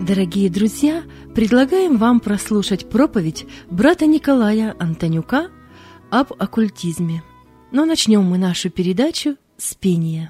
Дорогие друзья, предлагаем вам прослушать проповедь брата Николая Антонюка об оккультизме. Но начнем мы нашу передачу с пения.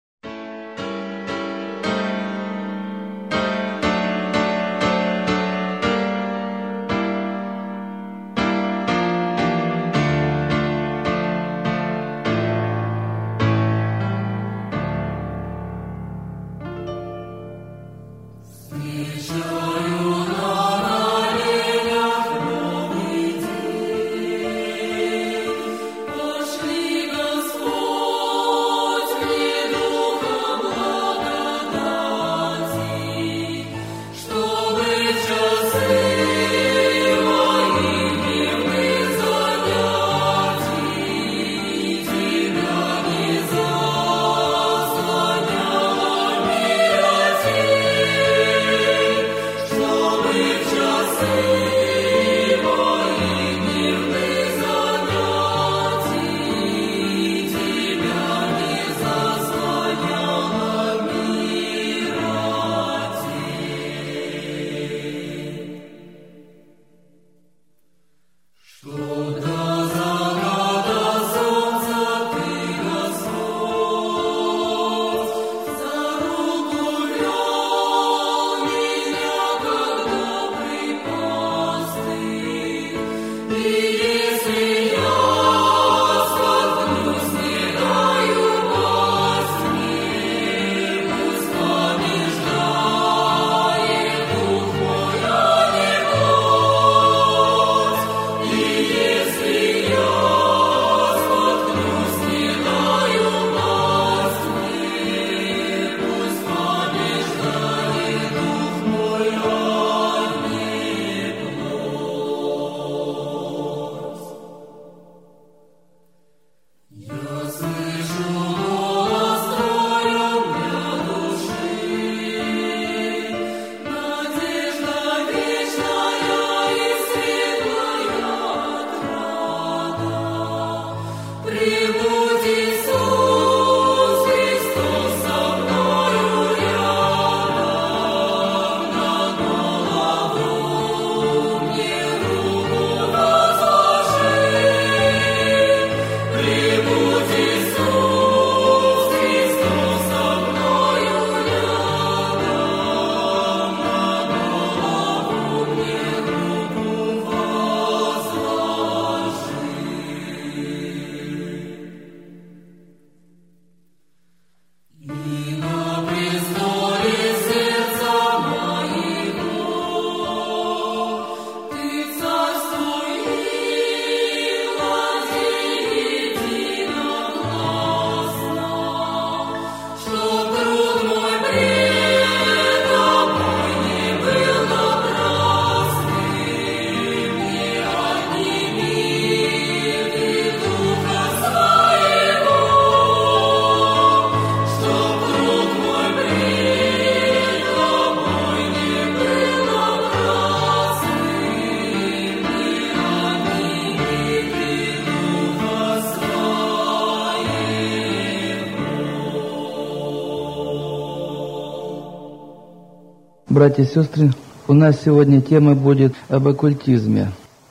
Братья и сестры, у нас сегодня тема будет об оккультизме.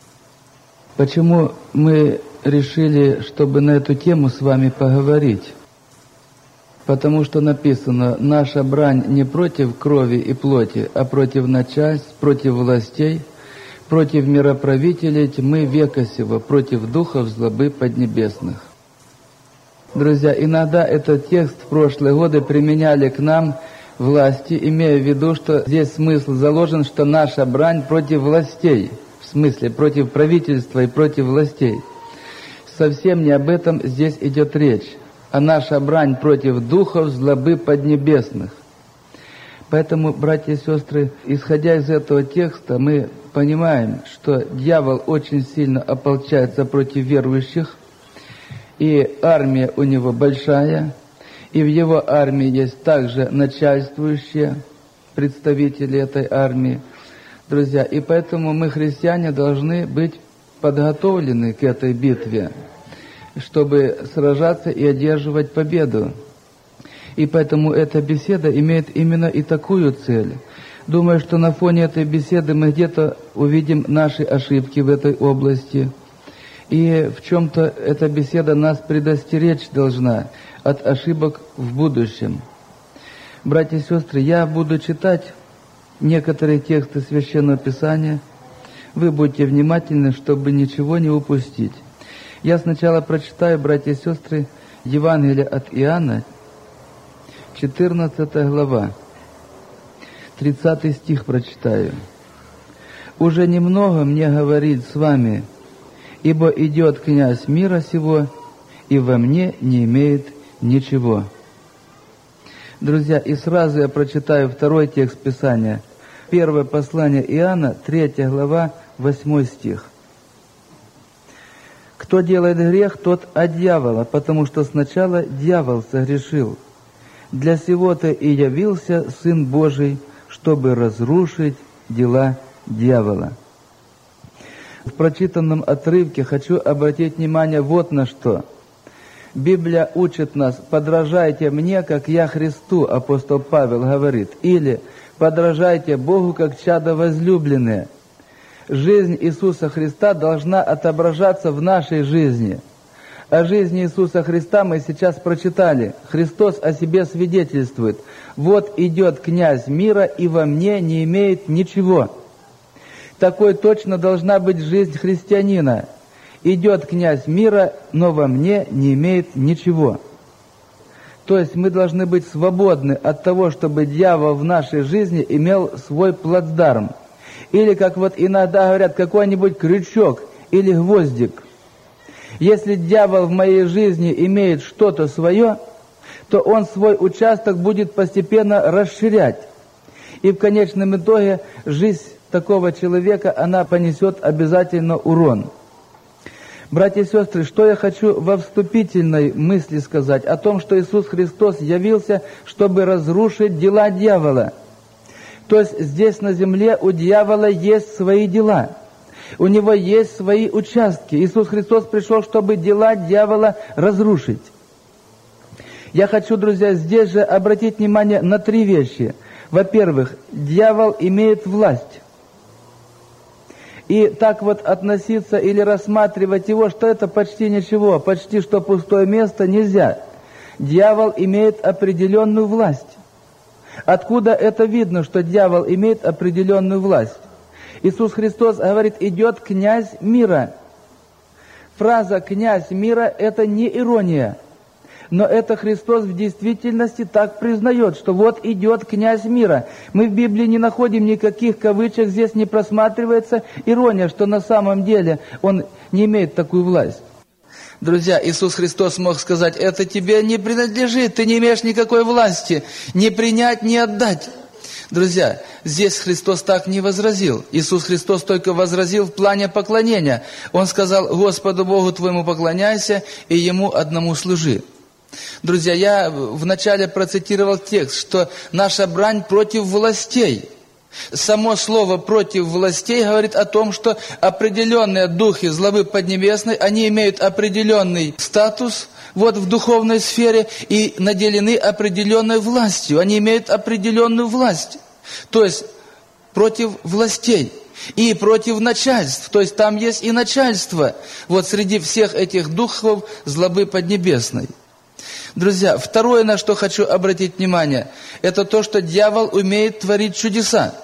Почему мы решили, чтобы на эту тему с вами поговорить? Потому что написано: наша брань не против крови и плоти, а против начальств, против властей, против мироправителей тьмы века сего, против духов злобы поднебесных. Друзья, иногда этот текст в прошлые годы применяли к нам власти, имея в виду, что здесь смысл заложен, что наша брань против властей, в смысле против правительства и против властей. Совсем не об этом здесь идет речь, а наша брань против духов злобы поднебесных. Поэтому, братья и сестры, исходя из этого текста, мы понимаем, что дьявол очень сильно ополчается против верующих, и армия у него большая, и в его армии есть также начальствующие представители этой армии. Друзья, и поэтому мы, христиане, должны быть подготовлены к этой битве, чтобы сражаться и одерживать победу. И поэтому эта беседа имеет именно и такую цель. Думаю, что на фоне этой беседы мы где-то увидим наши ошибки в этой области. И в чем-то эта беседа нас предостеречь должна от ошибок в будущем. Братья и сестры, я буду читать некоторые тексты Священного Писания. Вы будьте внимательны, чтобы ничего не упустить. Я сначала прочитаю, братья и сестры, Евангелие от Иоанна, 14 глава, 30 стих прочитаю. «Уже немного мне говорить с вами, ибо идет князь мира сего, и во мне не имеет ничего». Друзья, и сразу я прочитаю второй текст Писания. Первое послание Иоанна, 3 глава, 8 стих. «Кто делает грех, тот от дьявола, потому что сначала дьявол согрешил. Для сего-то и явился Сын Божий, чтобы разрушить дела дьявола». В прочитанном отрывке хочу обратить внимание вот на что. Библия учит нас: «Подражайте мне, как я Христу», апостол Павел говорит, или «Подражайте Богу, как чадо возлюбленные». Жизнь Иисуса Христа должна отображаться в нашей жизни. О жизни Иисуса Христа мы сейчас прочитали. Христос о себе свидетельствует: «Вот идет князь мира, и во мне не имеет ничего». Такой точно должна быть жизнь христианина. Идет князь мира, но во мне не имеет ничего. То есть мы должны быть свободны от того, чтобы дьявол в нашей жизни имел свой плацдарм. Или, как вот иногда говорят, какой-нибудь крючок или гвоздик. Если дьявол в моей жизни имеет что-то свое, то он свой участок будет постепенно расширять. И в конечном итоге жизнь такого человека, она понесет обязательно урон. Братья и сестры, что я хочу во вступительной мысли сказать? О том, что Иисус Христос явился, чтобы разрушить дела дьявола. То есть здесь на земле у дьявола есть свои дела. У него есть свои участки. Иисус Христос пришел, чтобы дела дьявола разрушить. Я хочу, друзья, здесь же обратить внимание на 3 вещи. Во-первых, дьявол имеет власть. И так вот относиться или рассматривать его, что это почти ничего, почти что пустое место, нельзя. Дьявол имеет определенную власть. Откуда это видно, что дьявол имеет определенную власть? Иисус Христос говорит: идет князь мира. Фраза «князь мира» – это не ирония. Но это Христос в действительности так признает, что вот идет князь мира. Мы в Библии не находим никаких кавычек, здесь не просматривается ирония, что на самом деле он не имеет такую власть. Друзья, Иисус Христос мог сказать: это тебе не принадлежит, ты не имеешь никакой власти, не принять, не отдать. Друзья, здесь Христос так не возразил. Иисус Христос только возразил в плане поклонения. Он сказал: Господу Богу твоему поклоняйся и Ему одному служи. Друзья, я вначале процитировал текст, что наша брань против властей. Само слово «против властей» говорит о том, что определенные духи злобы поднебесной, они имеют определенный статус вот в духовной сфере и наделены определенной властью. Они имеют определенную власть. То есть против властей и против начальств. То есть там есть и начальство вот среди всех этих духов злобы поднебесной. Друзья, второе, на что хочу обратить внимание, это то, что дьявол умеет творить чудеса.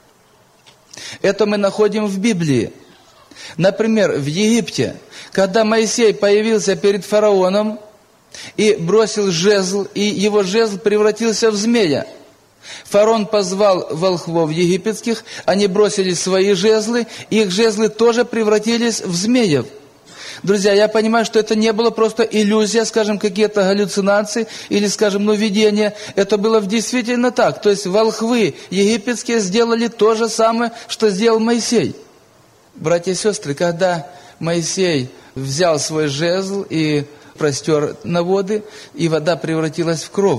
Это мы находим в Библии. Например, в Египте, когда Моисей появился перед фараоном и бросил жезл, и его жезл превратился в змея. Фараон позвал волхвов египетских, они бросили свои жезлы, и их жезлы тоже превратились в змеев. Друзья, я понимаю, что это не было просто иллюзия, скажем, какие-то галлюцинации или, скажем, видение. Это было действительно так. То есть волхвы египетские сделали то же самое, что сделал Моисей. Братья и сестры, когда Моисей взял свой жезл и простер на воды, и вода превратилась в кровь.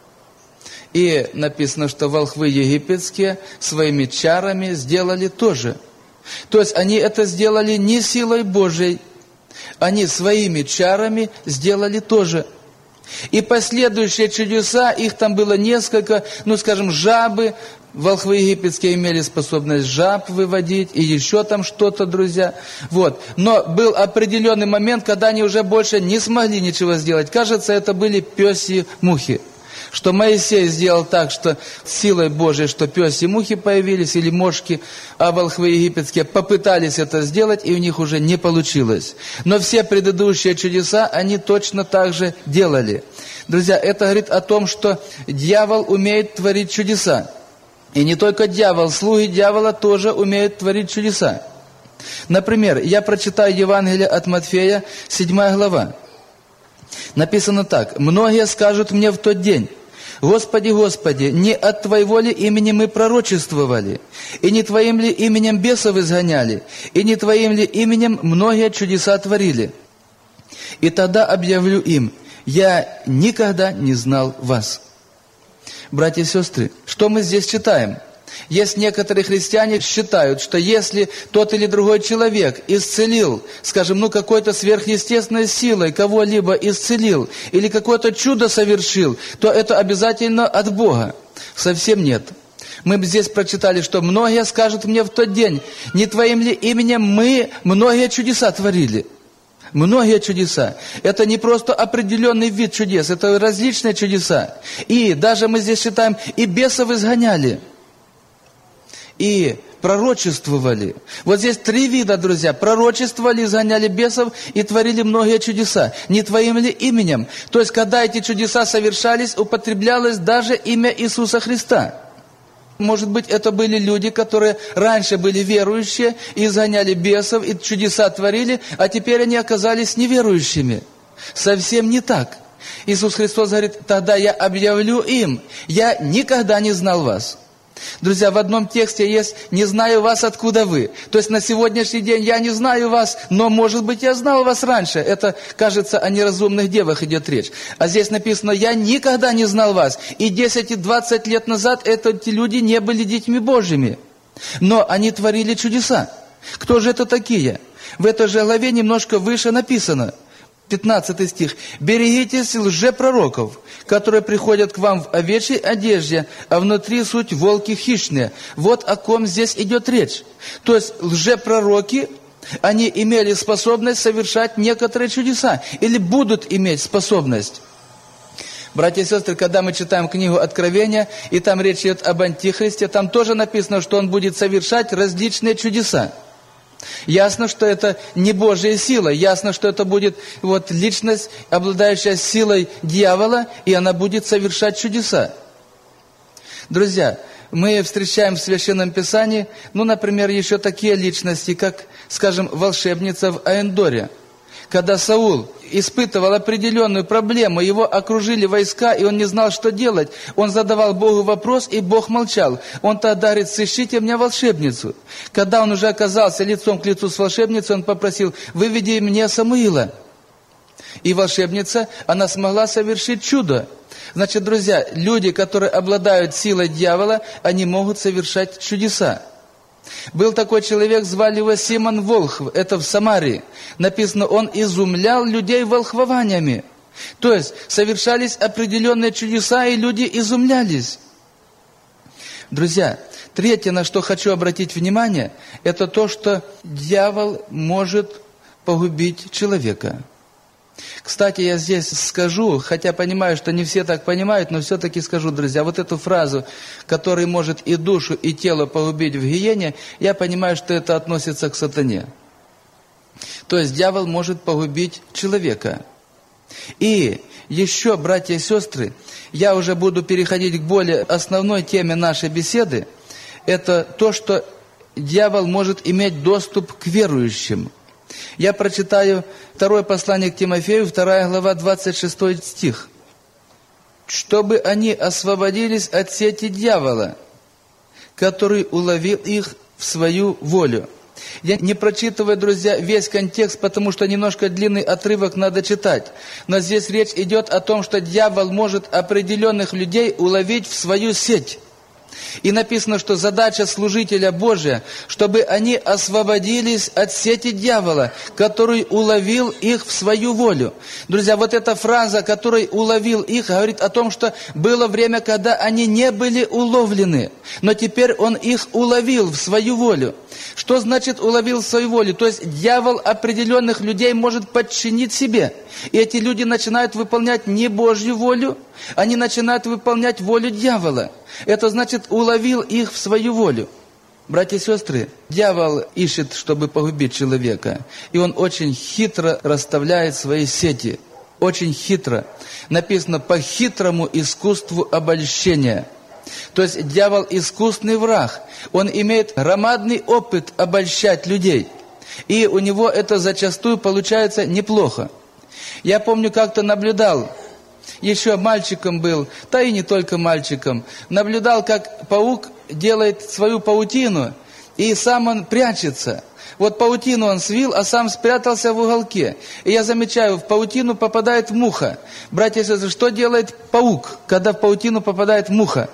И написано, что волхвы египетские своими чарами сделали то же. То есть они это сделали не силой Божией, они своими чарами сделали то же. И последующие чудеса, их там было несколько, жабы, волхвы египетские имели способность жаб выводить, и еще там что-то, друзья. Но был определенный момент, когда они уже больше не смогли ничего сделать. Кажется, это были пёсьи мухи. Что Моисей сделал так, что силой Божией, что пёсьи мухи появились, или мошки, а волхвы египетские попытались это сделать, и у них уже не получилось. Но все предыдущие чудеса они точно так же делали. Друзья, это говорит о том, что дьявол умеет творить чудеса. И не только дьявол, слуги дьявола тоже умеют творить чудеса. Например, я прочитаю Евангелие от Матфея, 7 глава. Написано так: «Многие скажут мне в тот день: Господи, Господи, не от Твоего ли имени мы пророчествовали? И не Твоим ли именем бесов изгоняли? И не Твоим ли именем многие чудеса творили? И тогда объявлю им: я никогда не знал вас». Братья и сестры, что мы здесь читаем? Есть некоторые христиане считают, что если тот или другой человек исцелил, какой-то сверхъестественной силой кого-либо исцелил, или какое-то чудо совершил, то это обязательно от Бога. Совсем нет. Мы здесь прочитали, что многие скажут мне в тот день: не Твоим ли именем мы многие чудеса творили? Многие чудеса. Это не просто определенный вид чудес, это различные чудеса. И даже мы здесь читаем, и бесов изгоняли, и пророчествовали. Здесь 3 вида, друзья. Пророчествовали, изгоняли бесов и творили многие чудеса. Не Твоим ли именем? То есть, когда эти чудеса совершались, употреблялось даже имя Иисуса Христа. Может быть, это были люди, которые раньше были верующие, и изгоняли бесов, и чудеса творили, а теперь они оказались неверующими. Совсем не так. Иисус Христос говорит: тогда я объявлю им: я никогда не знал вас. Друзья, в одном тексте есть: не знаю вас, откуда вы. То есть на сегодняшний день я не знаю вас, но, может быть, я знал вас раньше. Это, кажется, о неразумных девах идет речь. А здесь написано: я никогда не знал вас. И 10 и 20 лет назад эти люди не были детьми Божьими. Но они творили чудеса. Кто же это такие? В этой же главе немножко выше написано. 15 стих. «Берегитесь лжепророков, которые приходят к вам в овечьей одежде, а внутри суть волки хищные». Вот о ком здесь идет речь. То есть лжепророки, они имели способность совершать некоторые чудеса, или будут иметь способность. Братья и сестры, когда мы читаем книгу Откровения, и там речь идет об Антихристе, там тоже написано, что он будет совершать различные чудеса. Ясно, что это не Божья сила, ясно, что это будет личность, обладающая силой дьявола, и она будет совершать чудеса. Друзья, мы встречаем в Священном Писании, например, еще такие личности, как, волшебница в Аэндоре. Когда Саул испытывал определенную проблему, его окружили войска, и он не знал, что делать. Он задавал Богу вопрос, и Бог молчал. Он тогда говорит: сыщите мне волшебницу. Когда он уже оказался лицом к лицу с волшебницей, он попросил: выведи мне Самуила. И волшебница, она смогла совершить чудо. Значит, друзья, люди, которые обладают силой дьявола, они могут совершать чудеса. Был такой человек, звали его Симон Волхв, это в Самарии. Написано, он изумлял людей волхвованиями. То есть, совершались определенные чудеса, и люди изумлялись. Друзья, третье, на что хочу обратить внимание, это то, что дьявол может погубить человека. Кстати, я здесь скажу, хотя понимаю, что не все так понимают, но все-таки скажу, друзья, эту фразу, который может и душу, и тело погубить в гиене, я понимаю, что это относится к сатане. То есть дьявол может погубить человека. И еще, братья и сестры, я уже буду переходить к более основной теме нашей беседы, это то, что дьявол может иметь доступ к верующим. Я прочитаю 2 послание к Тимофею, 2 глава, 26 стих. «Чтобы они освободились от сети дьявола, который уловил их в свою волю». Я не прочитываю, друзья, весь контекст, потому что немножко длинный отрывок надо читать. Но здесь речь идет о том, что дьявол может определенных людей уловить в свою сеть. И написано, что задача служителя Божия, чтобы они освободились от сети дьявола, который уловил их в свою волю. Друзья, вот эта фраза, который уловил их, говорит о том, что было время, когда они не были уловлены, но теперь он их уловил в свою волю. Что значит уловил в свою волю? То есть дьявол определенных людей может подчинить себе. И эти люди начинают выполнять не Божью волю, они начинают выполнять волю дьявола. Это значит, уловил их в свою волю. Братья и сестры, дьявол ищет, чтобы погубить человека. И он очень хитро расставляет свои сети. Очень хитро. Написано, по хитрому искусству обольщения. То есть дьявол искусный враг. Он имеет громадный опыт обольщать людей. И у него это зачастую получается неплохо. Я помню, как-то наблюдал, еще мальчиком был, да и не только мальчиком, наблюдал, как паук делает свою паутину, и сам он прячется. Вот паутину он свил, а сам спрятался в уголке. И я замечаю, в паутину попадает муха. Братья и сестры, что делает паук, когда в паутину попадает муха?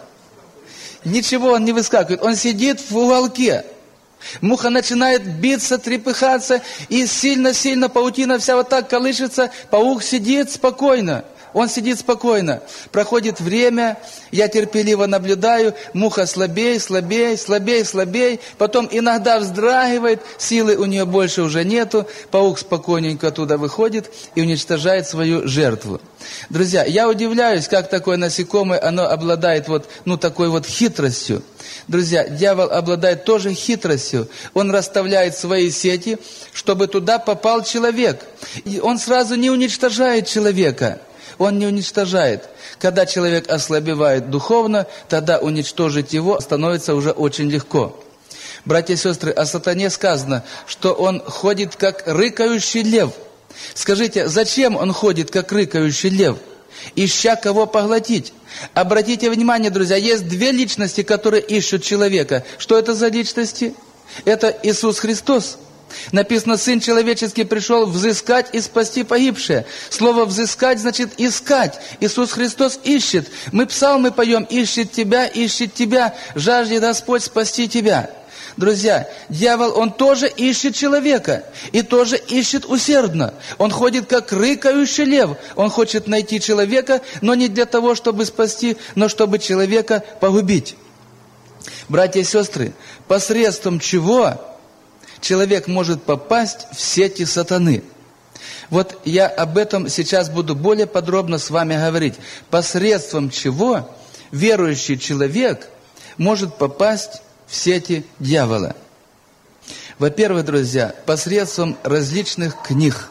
Ничего он не выскакивает, он сидит в уголке. Муха начинает биться, трепыхаться, и сильно-сильно паутина вся вот так колышется, паук сидит спокойно. Он сидит спокойно. Проходит время, я терпеливо наблюдаю, муха слабее, слабее, слабее, слабее, потом иногда вздрагивает, силы у нее больше уже нету, паук спокойненько оттуда выходит и уничтожает свою жертву. Друзья, я удивляюсь, как такое насекомое, оно обладает такой вот хитростью. Друзья, дьявол обладает тоже хитростью. Он расставляет свои сети, чтобы туда попал человек. И он сразу не уничтожает человека. Он не уничтожает. Когда человек ослабевает духовно, тогда уничтожить его становится уже очень легко. Братья и сестры, о сатане сказано, что он ходит как рыкающий лев. Скажите, зачем он ходит как рыкающий лев? Ища кого поглотить. Обратите внимание, друзья, есть две личности, которые ищут человека. Что это за личности? Это Иисус Христос. Написано, Сын Человеческий пришел взыскать и спасти погибшее. Слово «взыскать» значит «искать». Иисус Христос ищет. Мы псалмы поем ищет тебя, жаждет Господь спасти тебя». Друзья, дьявол, он тоже ищет человека. И тоже ищет усердно. Он ходит как рыкающий лев. Он хочет найти человека, но не для того, чтобы спасти, но чтобы человека погубить. Братья и сестры, посредством чего человек может попасть в сети сатаны? Вот я об этом сейчас буду более подробно с вами говорить. Посредством чего верующий человек может попасть в сети дьявола? Во-первых, друзья, посредством различных книг.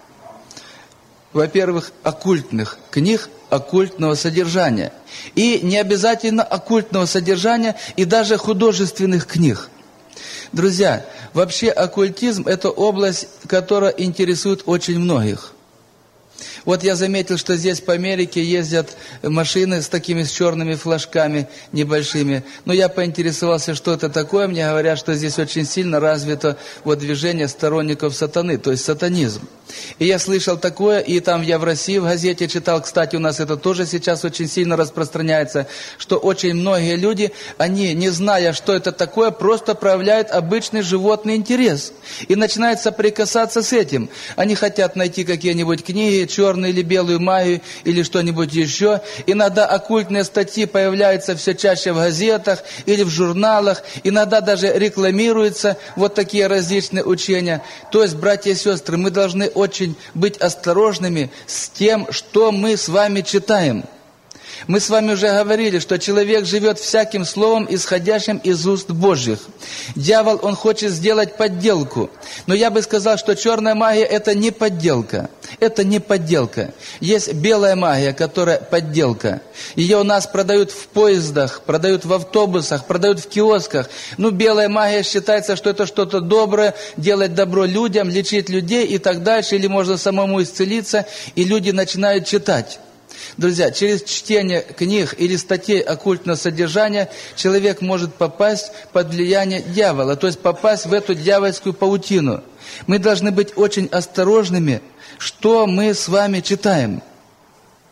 Во-первых, оккультных книг, оккультного содержания. И не обязательно оккультного содержания, и даже художественных книг. Друзья, вообще оккультизм – это область, которая интересует очень многих. Вот я заметил, что здесь по Америке ездят машины с такими черными флажками небольшими. Но я поинтересовался, что это такое. Мне говорят, что здесь очень сильно развито движение сторонников сатаны, то есть сатанизм. И я слышал такое, и там я в России в газете читал, кстати, у нас это тоже сейчас очень сильно распространяется, что очень многие люди, они, не зная, что это такое, просто проявляют обычный животный интерес. И начинают соприкасаться с этим. Они хотят найти какие-нибудь книги, черную или белую магию, или что-нибудь еще. Иногда оккультные статьи появляются все чаще в газетах или в журналах. Иногда даже рекламируются вот такие различные учения. То есть, братья и сестры, мы должны очень быть осторожными с тем, что мы с вами читаем. Мы с вами уже говорили, что человек живет всяким словом, исходящим из уст Божьих. Дьявол, он хочет сделать подделку. Но я бы сказал, что черная магия – это не подделка. Это не подделка. Есть белая магия, которая подделка. Ее у нас продают в поездах, продают в автобусах, продают в киосках. Белая магия считается, что это что-то доброе, делать добро людям, лечить людей и так дальше. Или можно самому исцелиться, и люди начинают читать. Друзья, через чтение книг или статей оккультного содержания человек может попасть под влияние дьявола, то есть попасть в эту дьявольскую паутину. Мы должны быть очень осторожными, что мы с вами читаем.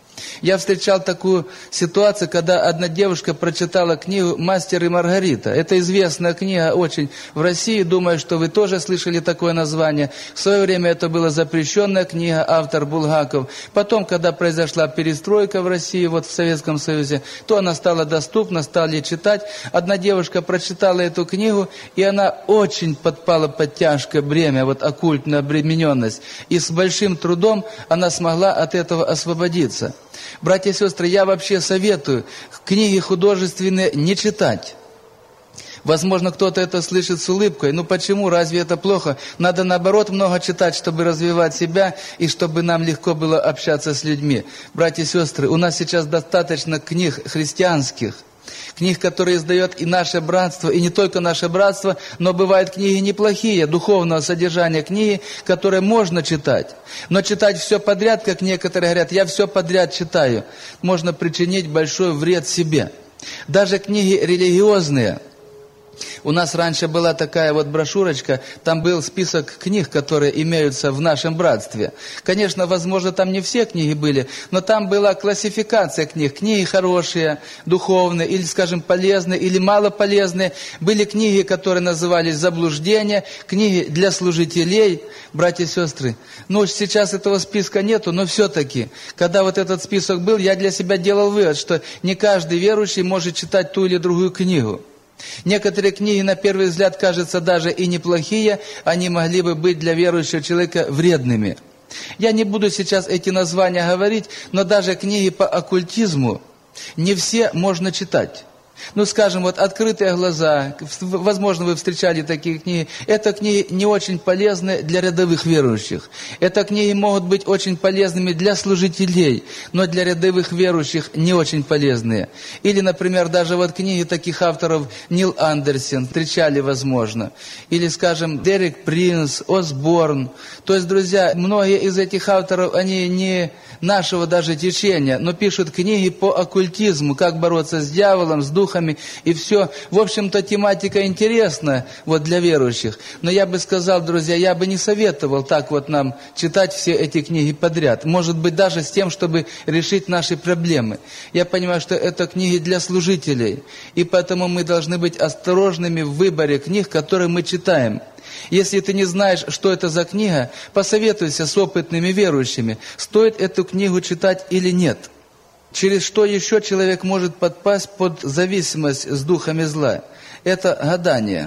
Я встречал такую ситуацию, когда одна девушка прочитала книгу «Мастер и Маргарита». Это известная книга очень в России, думаю, что вы тоже слышали такое название. В свое время это была запрещенная книга, автор Булгаков. Потом, когда произошла перестройка в России, вот в Советском Союзе, то она стала доступна, стали читать. Одна девушка прочитала эту книгу, и она очень подпала под тяжкое бремя, вот оккультная обремененность. И с большим трудом она смогла от этого освободиться. Братья и сестры, я вообще советую книги художественные не читать. Возможно, кто-то это слышит с улыбкой. Ну почему? Разве это плохо? Надо наоборот много читать, чтобы развивать себя и чтобы нам легко было общаться с людьми. Братья и сестры, у нас сейчас достаточно книг христианских. Книг, которые издает и наше братство, и не только наше братство, но бывают книги неплохие, духовного содержания книги, которые можно читать. Но читать все подряд, как некоторые говорят, я все подряд читаю, можно причинить большой вред себе. Даже книги религиозные. У нас раньше была такая вот брошюрочка, там был список книг, которые имеются в нашем братстве. Конечно, возможно, там не все книги были, но там была классификация книг. Книги хорошие, духовные, или, скажем, полезные, или малополезные. Были книги, которые назывались «Заблуждения», книги для служителей, братья и сестры. Ну, сейчас этого списка нету, но все-таки, когда вот этот список был, я для себя делал вывод, что не каждый верующий может читать ту или другую книгу. Некоторые книги, на первый взгляд, кажутся даже и неплохие, они могли бы быть для верующего человека вредными. Я не буду сейчас эти названия говорить, но даже книги по оккультизму не все можно читать. Ну, скажем, вот «Открытые глаза», возможно, вы встречали такие книги. Это книги не очень полезны для рядовых верующих. Это книги могут быть очень полезными для служителей, но для рядовых верующих не очень полезные. Или, например, даже вот книги таких авторов Нил Андерсон, встречали, возможно. Или, скажем, Дерек Принс, Осборн. То есть, друзья, многие из этих авторов, они не нашего даже течения, но пишут книги по оккультизму, как бороться с дьяволом, с духами и все. В общем-то, тематика интересна вот для верующих. Но я бы сказал, друзья, я бы не советовал так вот нам читать все эти книги подряд. Может быть, даже с тем, чтобы решить наши проблемы. Я понимаю, что это книги для служителей. И поэтому мы должны быть осторожными в выборе книг, которые мы читаем. Если ты не знаешь, что это за книга, посоветуйся с опытными верующими, стоит эту книгу читать или нет. Через что еще человек может подпасть под зависимость с духами зла? Это гадание.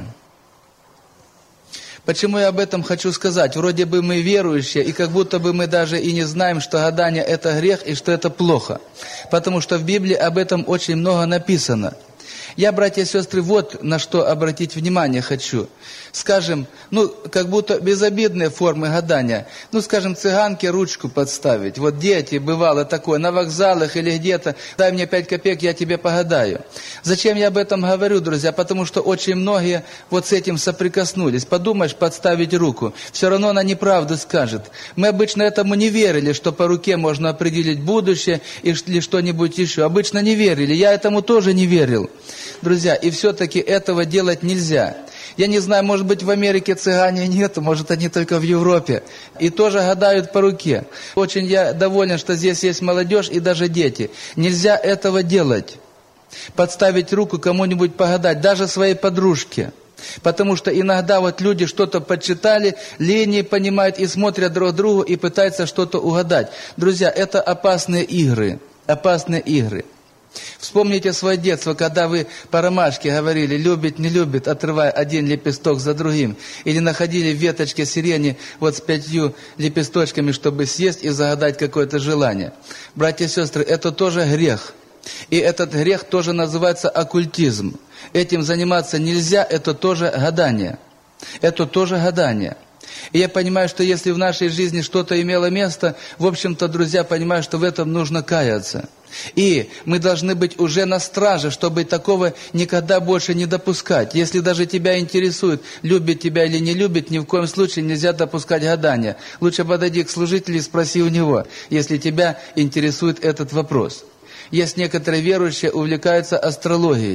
Почему я об этом хочу сказать? Вроде бы мы верующие, и как будто бы мы даже и не знаем, что гадание – это грех и что это плохо. Потому что в Библии об этом очень много написано. Я, братья и сестры, вот на что обратить внимание хочу. Скажем, как будто безобидные формы гадания. Скажем, цыганке ручку подставить. Вот дети, бывало такое, на вокзалах или где-то. Дай мне 5 копеек, я тебе погадаю. Зачем я об этом говорю, друзья? Потому что очень многие вот с этим соприкоснулись. Подумаешь, подставить руку. Все равно она неправду скажет. Мы обычно этому не верили, что по руке можно определить будущее или что-нибудь еще. Обычно не верили. Я этому тоже не верил. Друзья, и все-таки этого делать нельзя. Я не знаю, может быть, в Америке цыгане нету, может, они только в Европе. И тоже гадают по руке. Очень я доволен, что здесь есть молодежь и даже дети. Нельзя этого делать. Подставить руку кому-нибудь погадать, даже своей подружке. Потому что иногда вот люди что-то почитали, линии понимают и смотрят друг другу и пытаются что-то угадать. Друзья, это опасные игры. Опасные игры. Вспомните свое детство, когда вы по ромашке говорили, любит, не любит, отрывая один лепесток за другим. Или находили в веточке сирени вот с 5 лепесточками, чтобы съесть и загадать какое-то желание. Братья и сестры, это тоже грех. И этот грех тоже называется оккультизм. Этим заниматься нельзя, это тоже гадание. Это тоже гадание. И я понимаю, что если в нашей жизни что-то имело место, в общем-то, друзья, понимаю, что в этом нужно каяться. И мы должны быть уже на страже, чтобы такого никогда больше не допускать. Если даже тебя интересует, любит тебя или не любит, ни в коем случае нельзя допускать гадания. Лучше подойди к служителю и спроси у него, если тебя интересует этот вопрос. Есть некоторые верующие, увлекаются астрологией.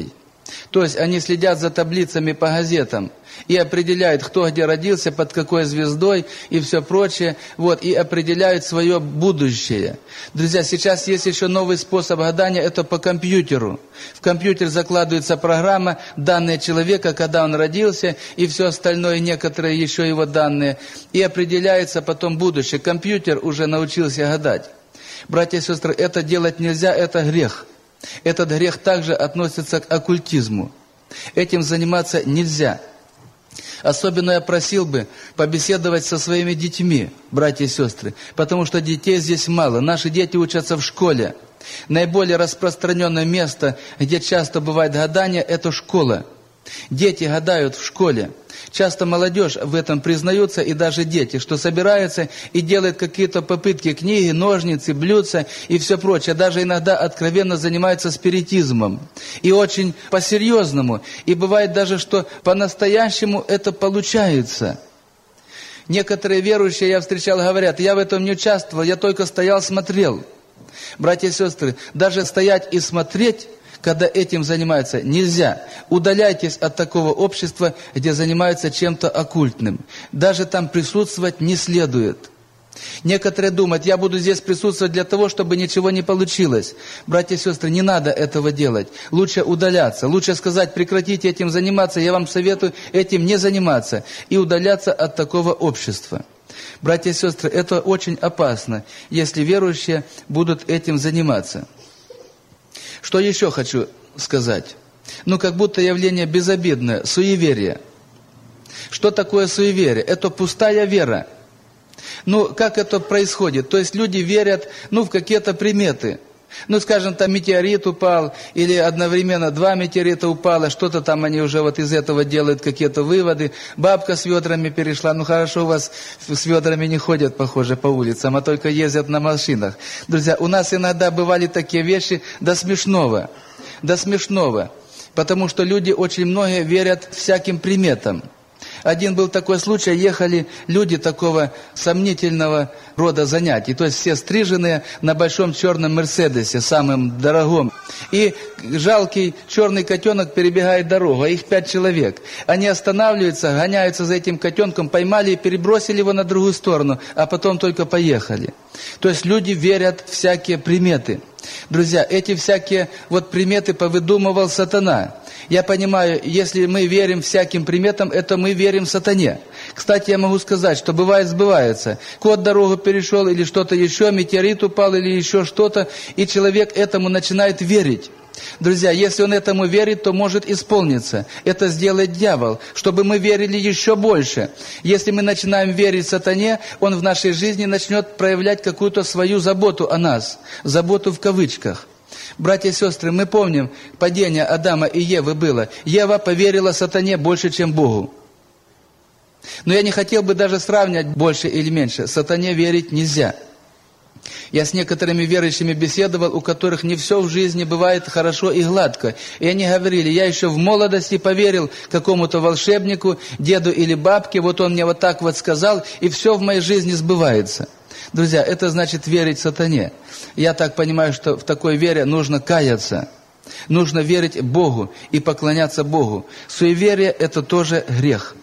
То есть они следят за таблицами по газетам и определяют, кто где родился, под какой звездой и все прочее, вот, и определяют свое будущее. Друзья, сейчас есть еще новый способ гадания, это по компьютеру. В компьютер закладывается программа, данные человека, когда он родился, и все остальное, некоторые еще его данные, и определяется потом будущее. Компьютер уже научился гадать. Братья и сестры, это делать нельзя, это грех. Этот грех также относится к оккультизму. Этим заниматься нельзя. Особенно я просил бы побеседовать со своими детьми, братья и сестры, потому что детей здесь мало. Наши дети учатся в школе. Наиболее распространенное место, где часто бывает гадание, это школа. Дети гадают в школе. Часто молодежь в этом признаются, и даже дети, что собираются и делают какие-то попытки, книги, ножницы, блюдца и все прочее. Даже иногда откровенно занимаются спиритизмом. И очень по-серьезному. И бывает даже, что по-настоящему это получается. Некоторые верующие, я встречал, говорят: я в этом не участвовал, я только стоял, смотрел. Братья и сестры, даже стоять и смотреть, когда этим занимаются, нельзя. Удаляйтесь от такого общества, где занимаются чем-то оккультным. Даже там присутствовать не следует. Некоторые думают: я буду здесь присутствовать для того, чтобы ничего не получилось. Братья и сестры, не надо этого делать. Лучше удаляться. Лучше сказать: прекратите этим заниматься, я вам советую этим не заниматься. И удаляться от такого общества. Братья и сестры, это очень опасно, если верующие будут этим заниматься. Что еще хочу сказать? Как будто явление безобидное, суеверие. Что такое суеверие? Это пустая вера. Как это происходит? То есть люди верят, в какие-то приметы. Скажем, там метеорит упал, или одновременно 2 метеорита упало, что-то там они уже вот из этого делают какие-то выводы. Бабка с ведрами перешла. Хорошо, у вас с ведрами не ходят, похоже, по улицам, а только ездят на машинах. Друзья, у нас иногда бывали такие вещи до смешного. До смешного. Потому что люди очень многие верят всяким приметам. Один был такой случай, ехали люди такого сомнительного рода занятий, то есть все стриженные на большом черном Мерседесе, самым дорогом. И жалкий черный котенок перебегает дорогу, а их 5 человек. Они останавливаются, гоняются за этим котенком, поймали и перебросили его на другую сторону, а потом только поехали. То есть люди верят в всякие приметы. Друзья, эти всякие приметы повыдумывал сатана. Я понимаю, если мы верим всяким приметам, это мы верим сатане. Кстати, я могу сказать, что бывает сбывается. Кот дорогу перешел или что-то еще, метеорит упал или еще что-то, и человек этому начинает верить. Друзья, если он этому верит, то может исполниться. Это сделает дьявол, чтобы мы верили еще больше. Если мы начинаем верить сатане, он в нашей жизни начнет проявлять какую-то свою заботу о нас. Заботу в кавычках. Братья и сестры, мы помним, падение Адама и Евы было. Ева поверила сатане больше, чем Богу. Но я не хотел бы даже сравнивать больше или меньше. Сатане верить нельзя. Я с некоторыми верующими беседовал, у которых не все в жизни бывает хорошо и гладко. И они говорили: я еще в молодости поверил какому-то волшебнику, деду или бабке, он мне так сказал, и все в моей жизни сбывается. Друзья, это значит верить сатане. Я так понимаю, что в такой вере нужно каяться. Нужно верить Богу и поклоняться Богу. Суеверие – это тоже грех.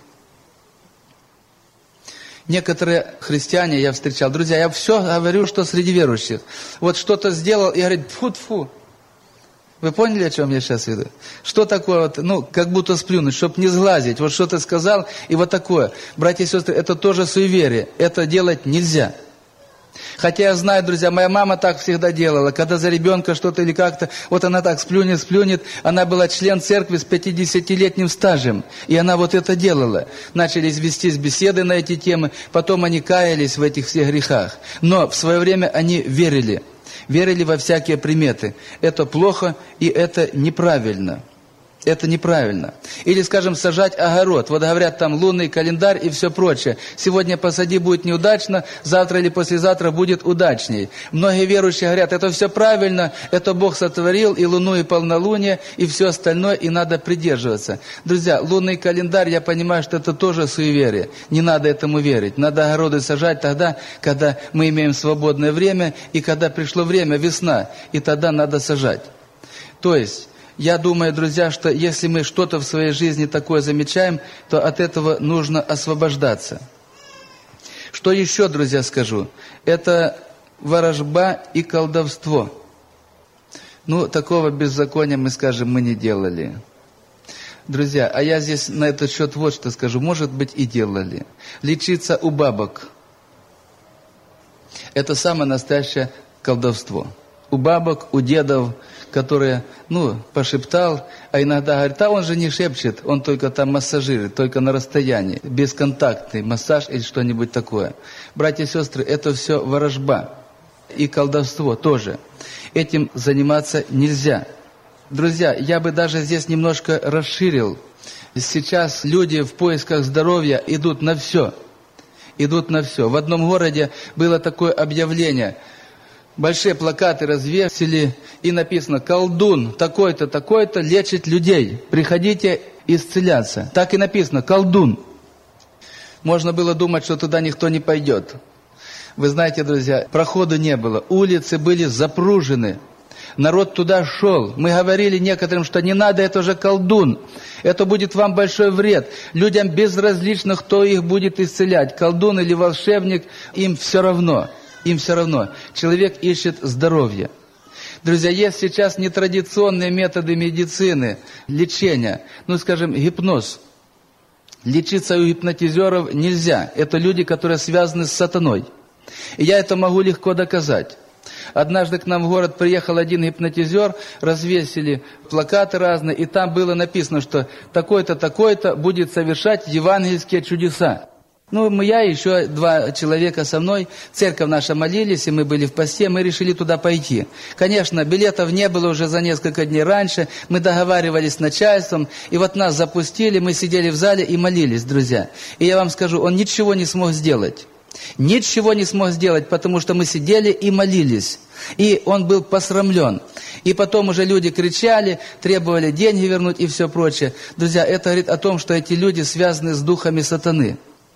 Некоторые христиане я встречал. Друзья, я все говорю, что среди верующих. Что-то сделал и говорит: фу-фу. Вы поняли, о чем я сейчас веду? Что такое, как будто сплюнуть, чтобы не сглазить. Что-то сказал, и такое. Братья и сестры, это тоже суеверие. Это делать нельзя. Хотя я знаю, друзья, моя мама так всегда делала, когда за ребенка что-то или как-то, она так сплюнет, она была член церкви с 50-летним стажем, и она это делала. Начались вестись беседы на эти темы, потом они каялись в этих всех грехах. Но в свое время они верили во всякие приметы. Это плохо и это неправильно. Это неправильно. Или, скажем, сажать огород. Говорят, там лунный календарь и все прочее. Сегодня посади, будет неудачно, завтра или послезавтра будет удачней. Многие верующие говорят: это все правильно, это Бог сотворил, и луну, и полнолуние, и все остальное, и надо придерживаться. Друзья, лунный календарь, я понимаю, что это тоже суеверие. Не надо этому верить. Надо огороды сажать тогда, когда мы имеем свободное время, и когда пришло время, весна, и тогда надо сажать. То есть, Я думаю, друзья, что если мы что-то в своей жизни такое замечаем, то от этого нужно освобождаться. Что еще, друзья, скажу? Это ворожба и колдовство. Такого беззакония, мы скажем, мы не делали. Друзья, а я здесь на этот счет вот что скажу. Может быть, и делали. Лечиться у бабок. Это самое настоящее колдовство. У бабок, у дедов, которые, пошептал, а иногда говорит, он же не шепчет, он только там массажирует, только на расстоянии, бесконтактный массаж или что-нибудь такое. Братья и сестры, это все ворожба и колдовство тоже. Этим заниматься нельзя. Друзья, я бы даже здесь немножко расширил. Сейчас люди в поисках здоровья идут на все. В одном городе было такое объявление. Большие плакаты развесили, и написано: колдун такой-то, такой-то лечит людей. Приходите исцеляться. Так и написано: колдун. Можно было думать, что туда никто не пойдет. Вы знаете, друзья, проходу не было. Улицы были запружены. Народ туда шел. Мы говорили некоторым, что не надо, это же колдун. Это будет вам большой вред. Людям безразлично, кто их будет исцелять. Колдун или волшебник, им все равно. Человек ищет здоровье. Друзья, есть сейчас нетрадиционные методы медицины, лечения. Скажем, гипноз. Лечиться у гипнотизеров нельзя. Это люди, которые связаны с сатаной. И я это могу легко доказать. Однажды к нам в город приехал один гипнотизер, развесили плакаты разные, и там было написано, что такой-то, такой-то будет совершать евангельские чудеса. Я и еще 2 человека со мной, церковь наша молились, и мы были в посте, мы решили туда пойти. Конечно, билетов не было уже за несколько дней раньше, мы договаривались с начальством, и вот нас запустили, мы сидели в зале и молились, друзья. И я вам скажу, он ничего не смог сделать. Потому что мы сидели и молились. И он был посрамлен. И потом уже люди кричали, требовали деньги вернуть и все прочее. Друзья, это говорит о том, что эти люди связаны с духами сатаны,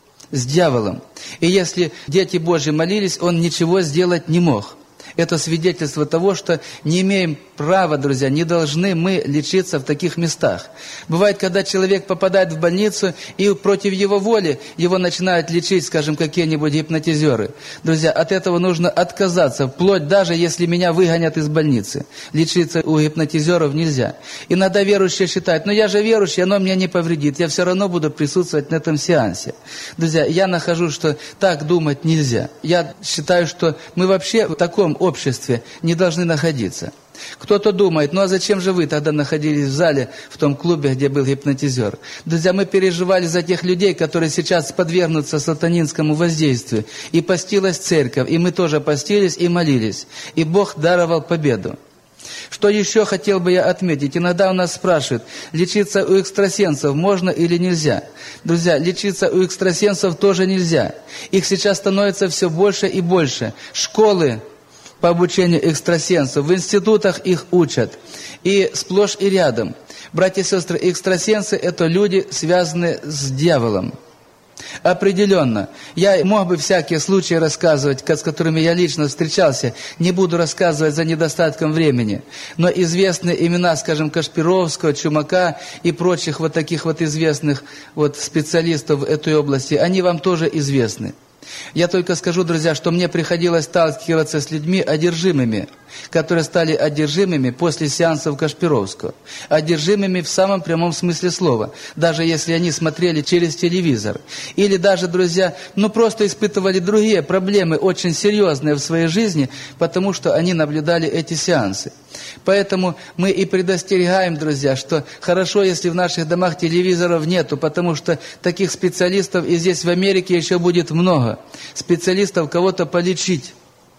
с дьяволом. И если дети Божьи молились, он ничего сделать не мог. Это свидетельство того, что не имеем права, друзья, не должны мы лечиться в таких местах. Бывает, когда человек попадает в больницу, и против его воли его начинают лечить, скажем, какие-нибудь гипнотизеры. Друзья, от этого нужно отказаться, вплоть даже если меня выгонят из больницы. Лечиться у гипнотизеров нельзя. Иногда верующие считают, я же верующий, оно мне не повредит, я все равно буду присутствовать на этом сеансе. Друзья, я нахожу, что так думать нельзя. Я считаю, что мы вообще в таком обществе не должны находиться. Кто-то думает, а зачем же вы тогда находились в зале, в том клубе, где был гипнотизер? Друзья, мы переживали за тех людей, которые сейчас подвергнутся сатанинскому воздействию. И постилась церковь, и мы тоже постились и молились. И Бог даровал победу. Что еще хотел бы я отметить? Иногда у нас спрашивают, лечиться у экстрасенсов можно или нельзя? Друзья, лечиться у экстрасенсов тоже нельзя. Их сейчас становится все больше и больше. Школы по обучению экстрасенсов, в институтах их учат. И сплошь и рядом. Братья и сестры, экстрасенсы – это люди, связанные с дьяволом. Определенно. Я мог бы всякие случаи рассказывать, с которыми я лично встречался. Не буду рассказывать за недостатком времени. Но известные имена, скажем, Кашпировского, Чумака и прочих таких известных специалистов в этой области, они вам тоже известны. Я только скажу, друзья, что мне приходилось сталкиваться с людьми одержимыми, которые стали одержимыми после сеансов Кашпировского. Одержимыми в самом прямом смысле слова, даже если они смотрели через телевизор. Или даже, друзья, просто испытывали другие проблемы, очень серьезные в своей жизни, потому что они наблюдали эти сеансы. Поэтому мы и предостерегаем, друзья, что хорошо, если в наших домах телевизоров нету, потому что таких специалистов и здесь в Америке еще будет много. Специалистов кого-то полечить.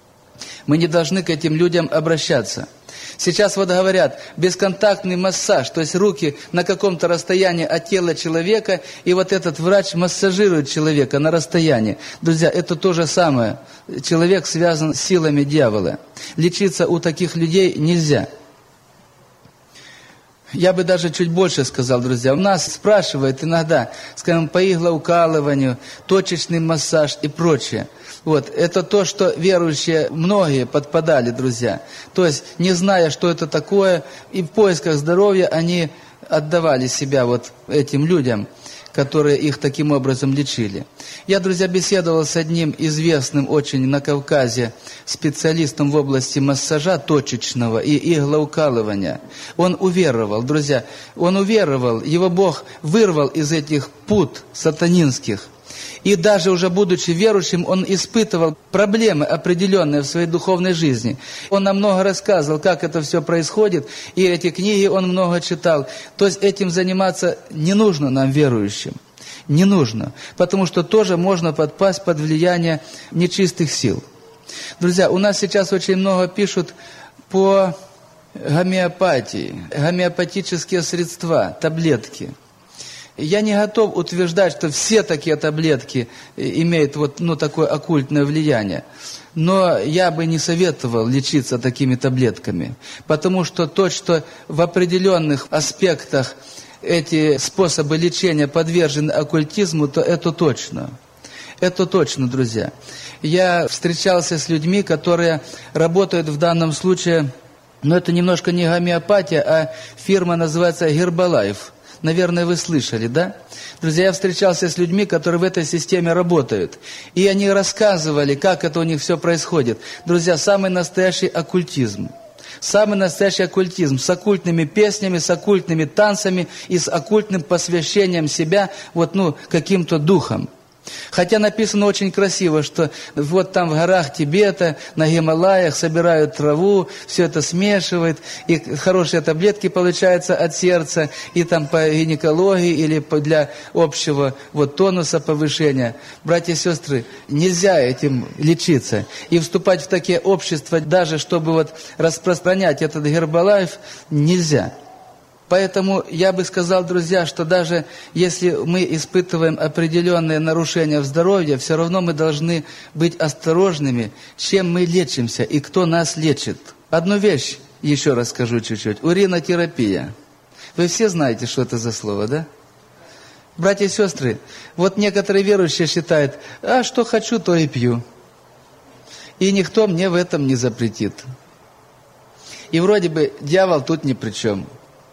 Мы не должны к этим людям обращаться. Сейчас говорят, бесконтактный массаж, то есть руки на каком-то расстоянии от тела человека, и этот врач массажирует человека на расстоянии. Друзья, это то же самое. Человек связан с силами дьявола. Лечиться у таких людей нельзя. Я бы даже чуть больше сказал, друзья. У нас спрашивают иногда, скажем, по иглоукалыванию, точечный массаж и прочее. Вот, это то, что верующие многие подпадали, друзья. То есть, не зная, что это такое, и в поисках здоровья они отдавали себя вот этим людям, которые их таким образом лечили. Я, друзья, беседовал с одним известным очень на Кавказе специалистом в области массажа точечного и иглоукалывания. Он уверовал, друзья, он уверовал, его Бог вырвал из этих пут сатанинских. И даже уже будучи верующим, он испытывал проблемы определенные в своей духовной жизни. Он нам много рассказывал, как это все происходит, и эти книги он много читал. То есть этим заниматься не нужно нам, верующим. Не нужно, потому что тоже можно подпасть под влияние нечистых сил. Друзья, у нас сейчас очень много пишут по гомеопатии, гомеопатические средства, таблетки. Я не готов утверждать, что все такие таблетки имеют такое оккультное влияние. Но я бы не советовал лечиться такими таблетками. Потому что то, что в определенных аспектах эти способы лечения подвержены оккультизму, то это точно. Это точно, друзья. Я встречался с людьми, которые работают в данном случае, но это немножко не гомеопатия, а фирма называется Herbalife. Наверное, вы слышали, да? Друзья, я встречался с людьми, которые в этой системе работают. И они рассказывали, как это у них все происходит. Друзья, самый настоящий оккультизм. Самый настоящий оккультизм. С оккультными песнями, с оккультными танцами и с оккультным посвящением себя каким-то духом. Хотя написано очень красиво, что вот там в горах Тибета, на Гималаях собирают траву, все это смешивают, и хорошие таблетки получаются от сердца, и там по гинекологии или для общего тонуса повышения. Братья и сестры, нельзя этим лечиться. И вступать в такие общества, даже чтобы распространять этот Herbalife, нельзя. Поэтому я бы сказал, друзья, что даже если мы испытываем определенные нарушения в здоровье, все равно мы должны быть осторожными, чем мы лечимся и кто нас лечит. Одну вещь еще раз скажу чуть-чуть. Уринотерапия. Вы все знаете, что это за слово, да? Братья и сестры, некоторые верующие считают, что хочу, то и пью. И никто мне в этом не запретит. И вроде бы дьявол тут ни при чем.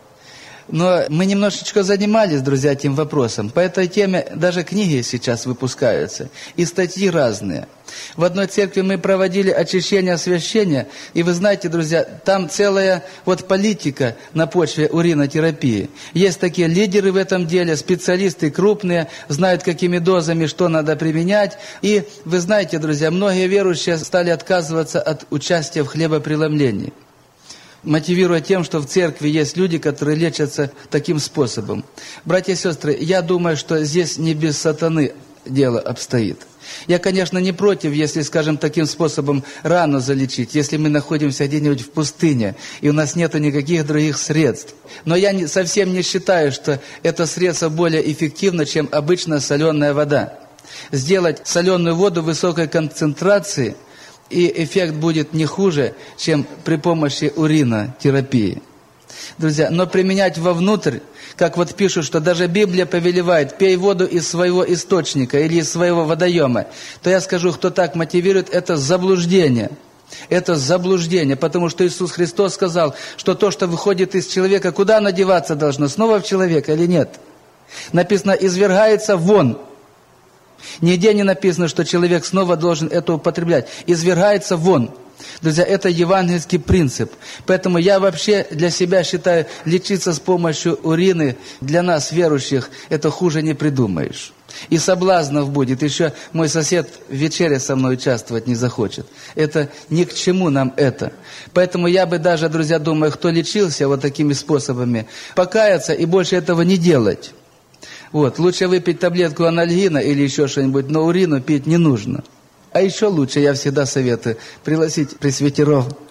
Но мы немножечко занимались, друзья, этим вопросом. По этой теме даже книги сейчас выпускаются, и статьи разные. В одной церкви мы проводили очищение освящения, и вы знаете, друзья, там целая политика на почве уринотерапии. Есть такие лидеры в этом деле, специалисты крупные, знают, какими дозами что надо применять. И вы знаете, друзья, многие верующие стали отказываться от участия в хлебопреломлении, мотивируя тем, что в церкви есть люди, которые лечатся таким способом. Братья и сестры, я думаю, что здесь не без сатаны дело обстоит. Я, конечно, не против, если, скажем, таким способом рану залечить, если мы находимся где-нибудь в пустыне, и у нас нет никаких других средств. Но я совсем не считаю, что это средство более эффективно, чем обычная соленая вода. Сделать соленую воду высокой концентрации – и эффект будет не хуже, чем при помощи уринотерапии. Друзья, но применять вовнутрь, как пишут, что даже Библия повелевает, пей воду из своего источника или из своего водоема, то я скажу, кто так мотивирует, это заблуждение. Это заблуждение, потому что Иисус Христос сказал, что то, что выходит из человека, куда оно деваться должно? Снова в человека или нет? Написано, извергается вон. Нигде не написано, что человек снова должен это употреблять. Извергается вон. Друзья, это евангельский принцип. Поэтому я вообще для себя считаю, лечиться с помощью урины для нас, верующих, это хуже не придумаешь. И соблазнов будет. Еще мой сосед в вечере со мной участвовать не захочет. Это ни к чему нам это. Поэтому я бы даже, друзья, думаю, кто лечился такими способами, покаяться и больше этого не делать. Лучше выпить таблетку анальгина или еще что-нибудь, но урину пить не нужно. А еще лучше, я всегда советую, пригласить пресвитеров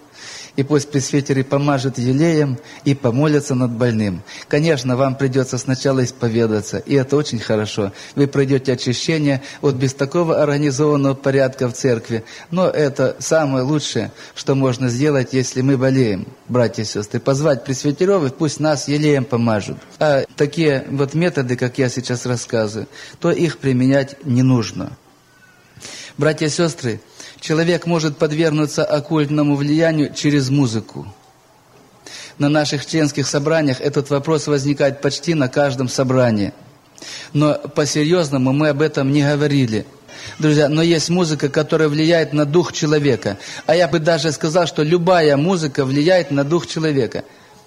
И пусть пресвитеры помажут елеем и помолятся над больным. Конечно, вам придется сначала исповедаться, и это очень хорошо. Вы пройдете очищение вот без такого организованного порядка в церкви. Но это самое лучшее, что можно сделать, если мы болеем, братья и сестры. Позвать пресвитеров, и пусть нас елеем помажут. А такие вот методы, как я сейчас рассказываю, то их применять не нужно. Братья и сестры, человек может подвергнуться оккультному влиянию через музыку. На наших членских собраниях этот вопрос возникает почти на каждом собрании. Но по-серьезному мы об этом не говорили. Друзья, но есть музыка, которая влияет на дух человека. А я бы даже сказал, что любая музыка влияет на дух человека.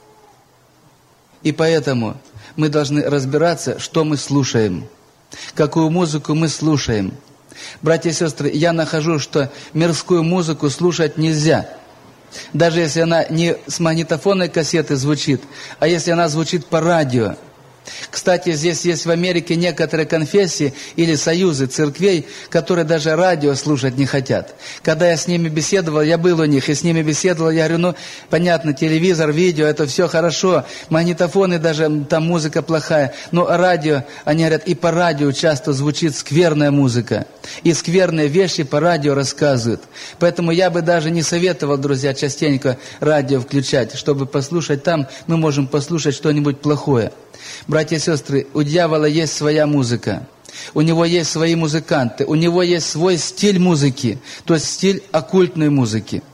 И поэтому мы должны разбираться, что мы слушаем, какую музыку мы слушаем. Братья и сестры, я нахожу, что мирскую музыку слушать нельзя. Даже если она не с магнитофонной кассеты звучит, а если она звучит по радио. Кстати, здесь есть в Америке некоторые конфессии или союзы церквей, которые даже радио слушать не хотят. Когда я с ними беседовал, я был у них и с ними беседовал, я говорю, понятно, телевизор, видео, это все хорошо, магнитофоны даже, там музыка плохая, но радио, они говорят, и по радио часто звучит скверная музыка, и скверные вещи по радио рассказывают. Поэтому я бы даже не советовал, друзья, частенько радио включать, чтобы послушать там, мы можем послушать что-нибудь плохое. Братья и сестры, у дьявола есть своя музыка, у него есть свои музыканты, у него есть свой стиль музыки, то есть стиль оккультной музыки.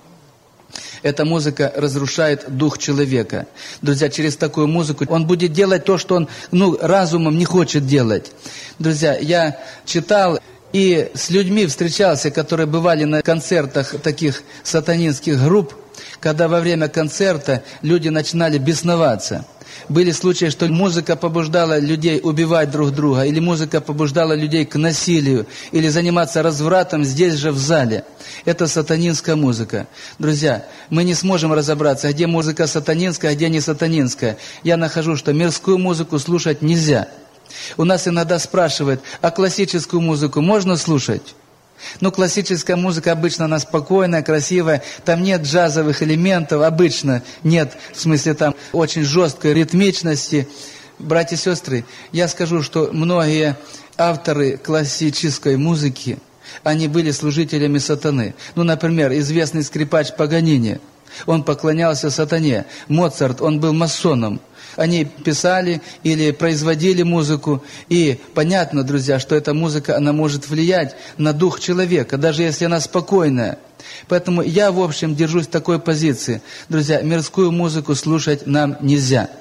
Эта музыка разрушает дух человека. Друзья, через такую музыку он будет делать то, что он разумом не хочет делать. Друзья, я читал и с людьми встречался, которые бывали на концертах таких сатанинских групп, когда во время концерта люди начинали бесноваться. Были случаи, что музыка побуждала людей убивать друг друга, или музыка побуждала людей к насилию, или заниматься развратом здесь же в зале. Это сатанинская музыка. Друзья, мы не сможем разобраться, где музыка сатанинская, а где не сатанинская. Я нахожу, что мирскую музыку слушать нельзя. У нас иногда спрашивают, а классическую музыку можно слушать? Классическая музыка обычно она спокойная, красивая, там нет джазовых элементов, обычно нет, в смысле там очень жесткой ритмичности. Братья и сестры, я скажу, что многие авторы классической музыки, они были служителями сатаны. Например, известный скрипач Паганини, он поклонялся сатане. Моцарт, он был масоном. Они писали или производили музыку. И понятно, друзья, что эта музыка, она может влиять на дух человека, даже если она спокойная. Поэтому я, в общем, держусь такой позиции. Друзья, мирскую музыку слушать нам нельзя.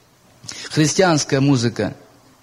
Христианская музыка.